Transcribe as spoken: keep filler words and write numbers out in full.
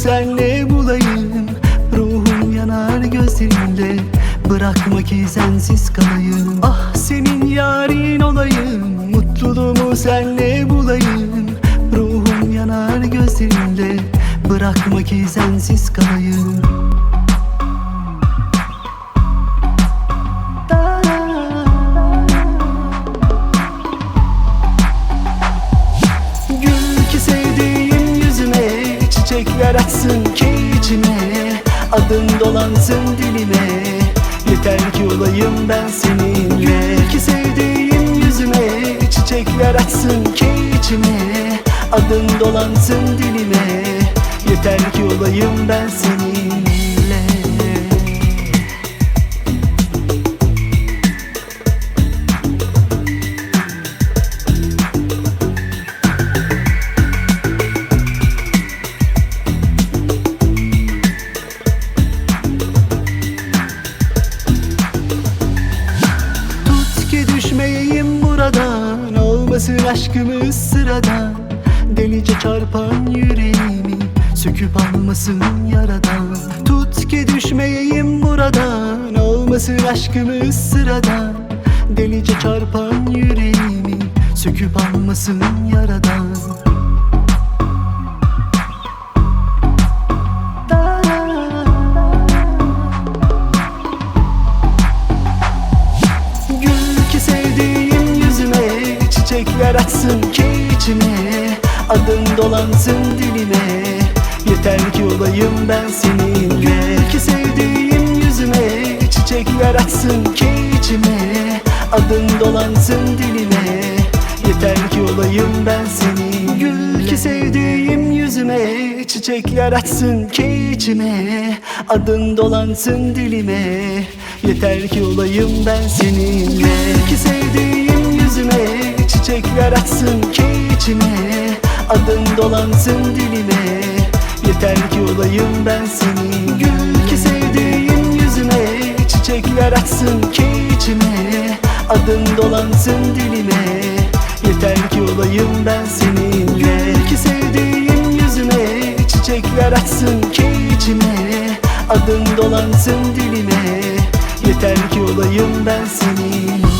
senle bulayım. Ruhum yanar gözlerinde, bırakma ki sensiz kalayım. Ah senin yarin olayım, mutluluğumu senle bulayım. Ruhum yanar gözlerinde, bırakma ki sensiz kalayım. Gül ki sevdiğim yüzüme, çiçekler açsın ki içime, adın dolansın dilime. Yeter ki olayım ben seninle. Gül ki sevdiğim yüzüme, çiçekler açsın ki içime, adın dolansın dilime. Yeter ki olayım ben seninle. Tut ki düşmeyeyim buradan, olmasın aşkımız sıradan. Delice çarpan yüreğimi söküp almasın yaradan. Tut ki düşmeyeyim buradan, olmasın aşkımız sıradan. Delice çarpan yüreğimi söküp almasın yaradan. Gül ki sevdiğim yüzüme, çiçekler açsın ki içime, adın dolansın dilime. Yeter ki olayım ben seninle. Ki sevdiğim yüzüme, çiçekler açsın ki içime, adın dolansın dilime. Yeter ki olayım ben seninle. Gül ki sevdiğim yüzüme, çiçekler açsın ki içime, adın dolansın dilime. Yeter ki olayım ben seninle. Gül ki sevdiğim yüzüme, çiçekler açsın ki içime, adın dolansın dilime. Yeter ki olayım ben senin. Gül ki sevdiğim yüzüme, çiçekler açsın ki içime, adın dolansın dilime. Yeter ki olayım ben senin. Gül ki sevdiğim yüzüme, çiçekler açsın ki içime, adın dolansın dilime. Yeter ki olayım ben senin.